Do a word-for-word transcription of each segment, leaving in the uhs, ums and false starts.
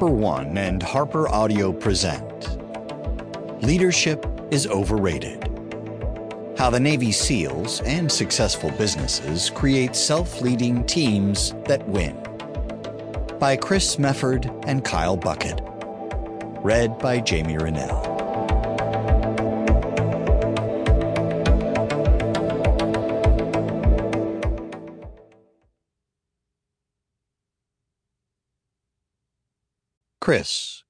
HarperOne and Harper Audio present Leadership is Overrated. How the Navy SEALs and successful businesses create self-leading teams that win. By Chris Mefford and Kyle Bucket. Read by Jamie Rennell. Chris.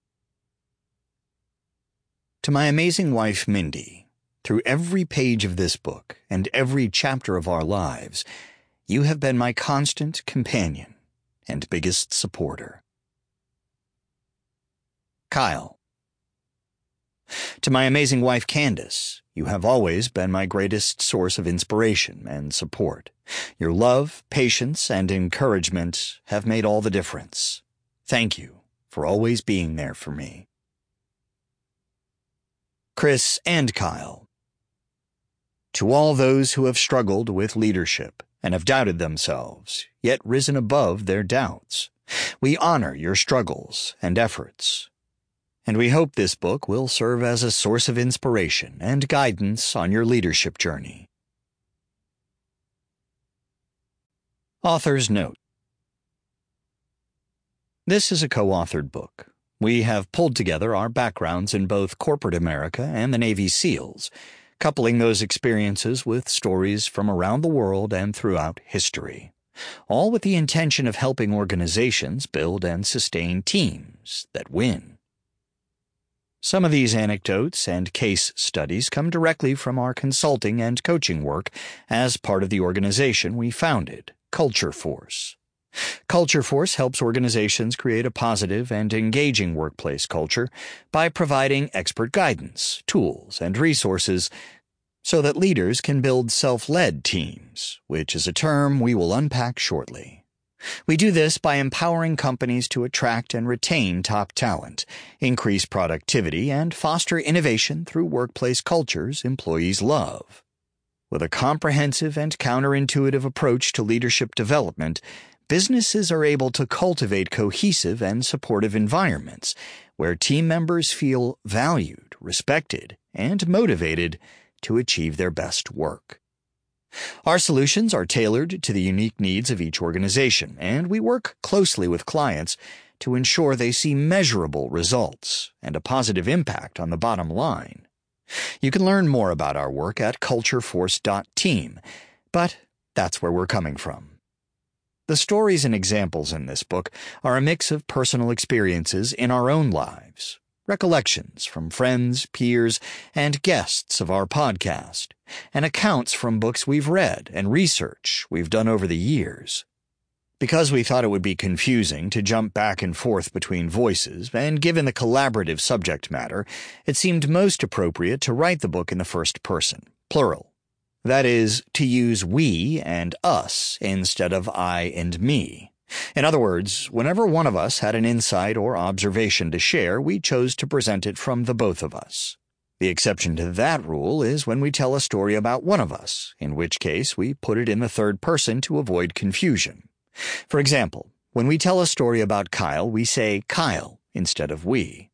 To my amazing wife, Mindy, through every page of this book and every chapter of our lives, you have been my constant companion and biggest supporter. Kyle. To my amazing wife, Candace, you have always been my greatest source of inspiration and support. Your love, patience, and encouragement have made all the difference. Thank you for always being there for me. Chris and Kyle. To all those who have struggled with leadership and have doubted themselves, yet risen above their doubts, we honor your struggles and efforts. And we hope this book will serve as a source of inspiration and guidance on your leadership journey. Author's Note. This is a co-authored book. We have pulled together our backgrounds in both corporate America and the Navy SEALs, coupling those experiences with stories from around the world and throughout history, all with the intention of helping organizations build and sustain teams that win. Some of these anecdotes and case studies come directly from our consulting and coaching work as part of the organization we founded, Culture Force. Culture Force helps organizations create a positive and engaging workplace culture by providing expert guidance, tools, and resources so that leaders can build self-led teams, which is a term we will unpack shortly. We do this by empowering companies to attract and retain top talent, increase productivity, and foster innovation through workplace cultures employees love. With a comprehensive and counterintuitive approach to leadership development, businesses are able to cultivate cohesive and supportive environments where team members feel valued, respected, and motivated to achieve their best work. Our solutions are tailored to the unique needs of each organization, and we work closely with clients to ensure they see measurable results and a positive impact on the bottom line. You can learn more about our work at culture force dot team, but that's where we're coming from. The stories and examples in this book are a mix of personal experiences in our own lives, recollections from friends, peers, and guests of our podcast, and accounts from books we've read and research we've done over the years. Because we thought it would be confusing to jump back and forth between voices, and given the collaborative subject matter, it seemed most appropriate to write the book in the first person, plural. That is, to use we and us instead of I and me. In other words, whenever one of us had an insight or observation to share, we chose to present it from the both of us. The exception to that rule is when we tell a story about one of us, in which case we put it in the third person to avoid confusion. For example, when we tell a story about Kyle, we say Kyle instead of we.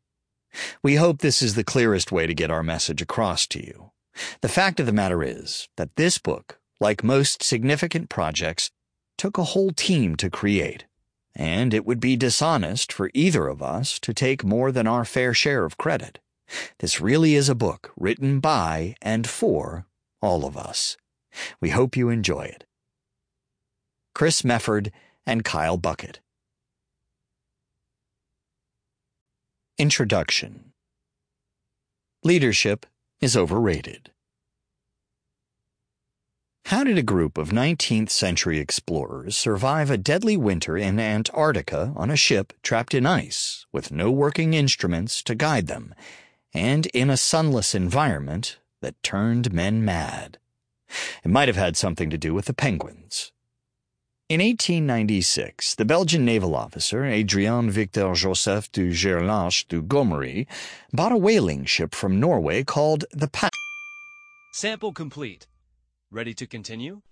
We hope this is the clearest way to get our message across to you. The fact of the matter is that this book, like most significant projects, took a whole team to create, and it would be dishonest for either of us to take more than our fair share of credit. This really is a book written by and for all of us. We hope you enjoy it. Chris Mefford and Kyle Bucket. Introduction. Leadership is overrated. How did a group of nineteenth century explorers survive a deadly winter in Antarctica on a ship trapped in ice with no working instruments to guide them, and in a sunless environment that turned men mad? It might have had something to do with the penguins. In eighteen ninety-six, the Belgian naval officer Adrien Victor Joseph de Gerlache de Gomery bought a whaling ship from Norway called the Pa- Sample complete. Ready to continue?